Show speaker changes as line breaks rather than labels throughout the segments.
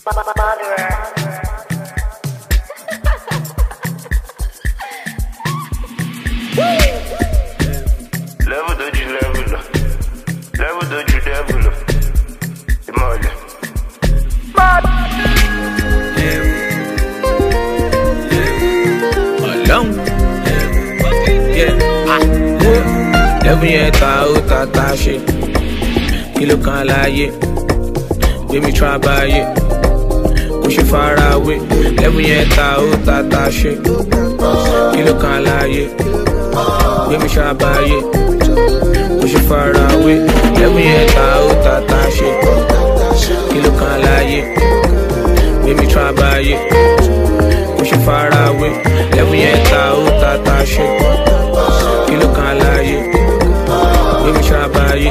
Level doju level up. Level doju level up. Imole.
Alone. Level yẹn ta ṣe. Kí ló kan láyé? Gbé mi try báyé. Kò ṣe farawé. Level yẹn ta ṣe. Kí ló kan láyé? Gbé mi try báyé. Kò ṣe farawé. Level yẹn ta ṣe. Kí ló kan láyé? Gbé mi try báyé. Kò ṣe farawé. Level yẹn ta ṣe. Kí ló kan láyé? Gbé mi try báyé.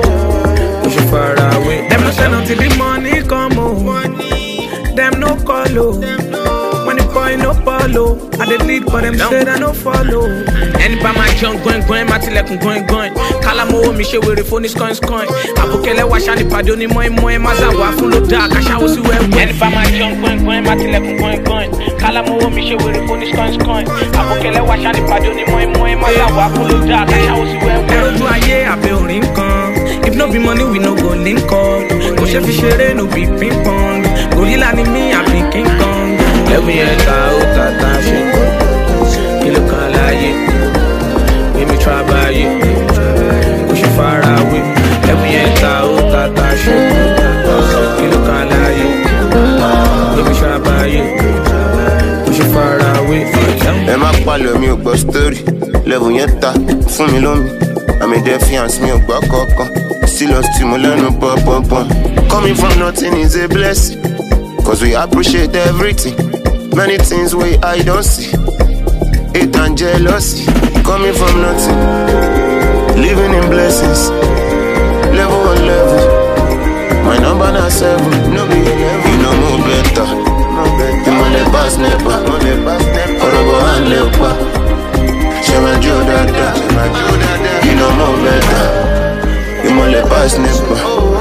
Kò ṣe farawé. Dem no send until the money come home. Dem no call o. When the boy no follow, I dey lead but them say I no follow. Ẹni bá máa jẹun gbọ́n má tilẹ̀kùn gbọ́n. Kálámowó mi ṣe wèrè fóní skọ́n. Àbùkẹ́lẹ́ wa ṣáni pàdé onímọ̀ má zàwá fún ló dáa káṣáwó sí wẹ́wẹ́. Ẹni bá máa jẹun gbọ́n má tilẹ̀kùn gbọ́n. Kálámowó mi ṣe wèrè fóní skọ́n. Àbùkẹ́lẹ́ wa ṣáni pàdé onímọ̀ má zàwá fún ló dáa káṣáwó sí wẹ́wẹ́. Ẹ̀rọ ojú ayé àbẹ̀ orin kan. If no be money we no go link up. Kò ṣe fi ṣeré no be ping pong. Gorilla ni mi àbí King Kong. Level yẹn ta ṣe. Kí ló kan láyé? Gbé mi try báyé. Kò ṣe farawé. Level yẹn ta ṣe. Kí ló kan láyé? Gbé mi try báyé. Kò ṣe farawé.
Ẹ má palẹ̀ mi ò gbọ́ story. Level yẹn ta fún mi lómi. Àmì defiance mi ò gbọ́ kankan. Still lost to mo lẹ́nu pọ́npọ́npọ́n. Coming from nothing is a blessing. Cause we appreciate everything. Many things we I don't see. Hate and jealousy. Coming from nothing. Living in blessings. Level on level. My number now 7. No be 11. You know more better. You want the boss never. Orobo and lepa. Shema Joe Dada. You know more better. You want the boss never.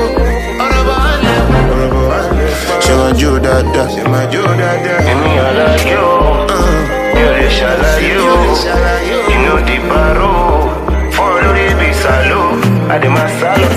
Shema Joe Dada. Emi alayo, yo le shalayo. You know the baro, follow the bisalo, adema salo.